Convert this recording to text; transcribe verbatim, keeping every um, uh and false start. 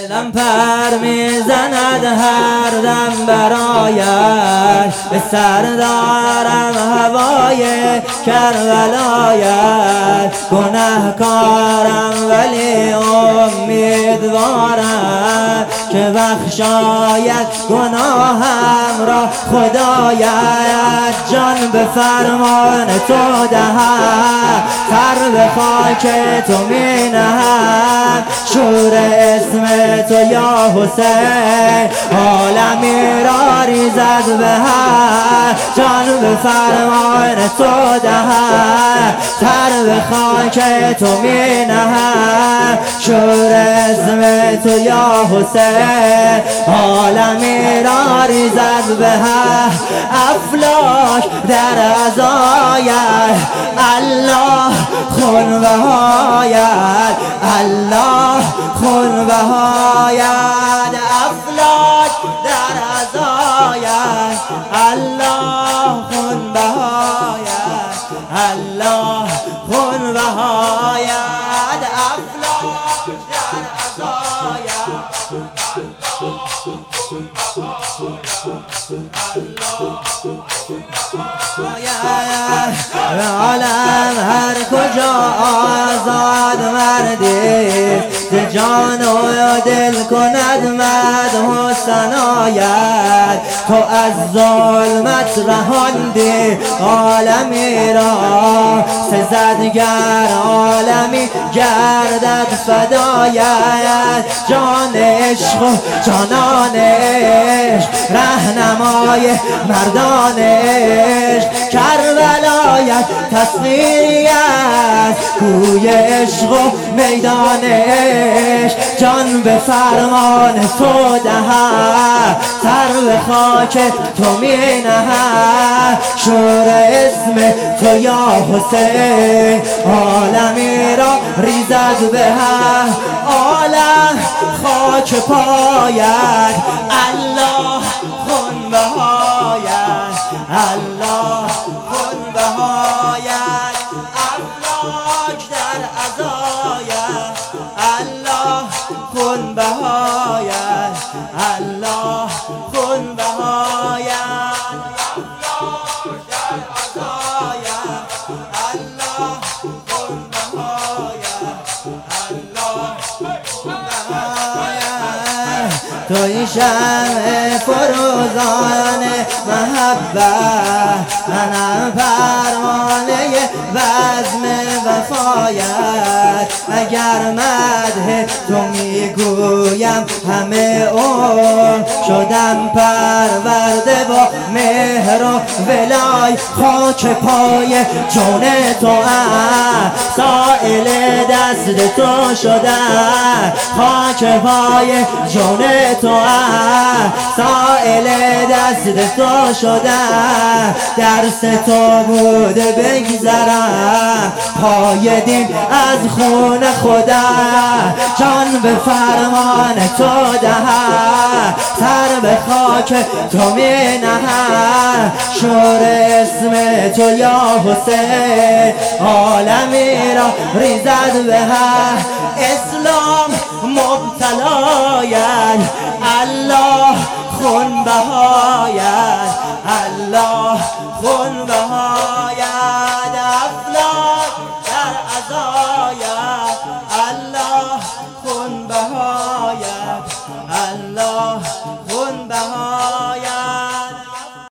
دلم پر میزند هر دم برایش، به سر دارم هوای کربلایش. گنهکارم ولی امیدوارم که بخشاید گناهم را خدایت. جان به فرمان تو دهم، سر به خاک تو می نهم. شور اسم تو یا حسین عالمی را ریزد به هم. جان به فرمان تو دهم، سر به خاک تو می نهم. شور اسم تو یا حسین عالمی را ریزد به هم. افلاک در عزایت، الله خون بهایت، الله خون بهایت. افلاک در عزایت، الله خون بهایت، الله خون بهایت. افلاک در عزایت، به عالم هر کجا آزاد مردی، ز جان و دل کند مدح و ثنایت. تو از ظلمت رهاندی عالمی را، سزد گر عالمی گردد فدایت. جان عشق و جانان عشق، رهنمای مردان عشق. کربلایت تصویری است کوی عشق و میدان عشق. جان به فرمان تو دهم، سر به خاک تو می نهم. شور اسم تو یا حسین عالمی را ریزد به هم. عالم خاک پایت، الله خون بهایت، الله خون بهایت. افلاک در عزایت، الله خون بهایت، الله خون بهایت. افلاک در عزایت، الله خون بهایت، الله خون بهایت. توی شمع فروزان محبت، منم پروانه بزم وفایت. اگر مدح تو میگویم همه عمر، شدم پرورده با مهر و ولای. خاک پای جون تو ام، سائل دست تو شدم. خاک پای جون تو ام، سائل دست تو شدم. درس تو بوده بگذرم، پای دین از خون خودم. جان به فرمان تو دهم، سر به خاک تو می نهم. شور اسم تو یا حسین عالمی را ریزد به هم. اسلام مبتلایت، الله خون بهایت، الله خون بهایت. افلاک در عزایت، الله خون بهایت، الله خون بهایت.